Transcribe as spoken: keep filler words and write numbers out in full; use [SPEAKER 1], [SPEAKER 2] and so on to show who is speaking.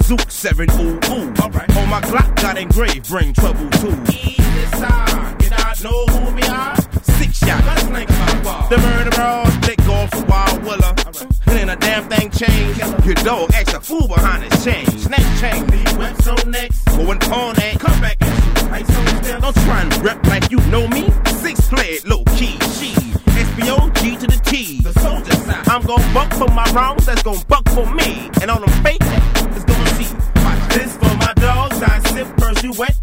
[SPEAKER 1] Zook seven, ooh, ooh. Alright. On my Glock got engraved, bring trouble too.
[SPEAKER 2] Easy side, did I know who we are?
[SPEAKER 1] Six shots.
[SPEAKER 2] Let's link my wall.
[SPEAKER 1] The murderers, they gone for Wild Willer. Right. And then a damn thing changed. Your dog acts a fool behind his chain. Snatch chain.
[SPEAKER 2] Leave whips on next.
[SPEAKER 1] Going on that.
[SPEAKER 2] Come back and shoot. Ice on step.
[SPEAKER 1] Don't try and rep like you know me. Six played low key. She. S B O G to the T.
[SPEAKER 2] The soldier side.
[SPEAKER 1] I'm gon' buck for my wrongs. That's gon' buck for me. And on them fake, it's gon' see.
[SPEAKER 2] Watch this for my dogs. I sip first, you wet.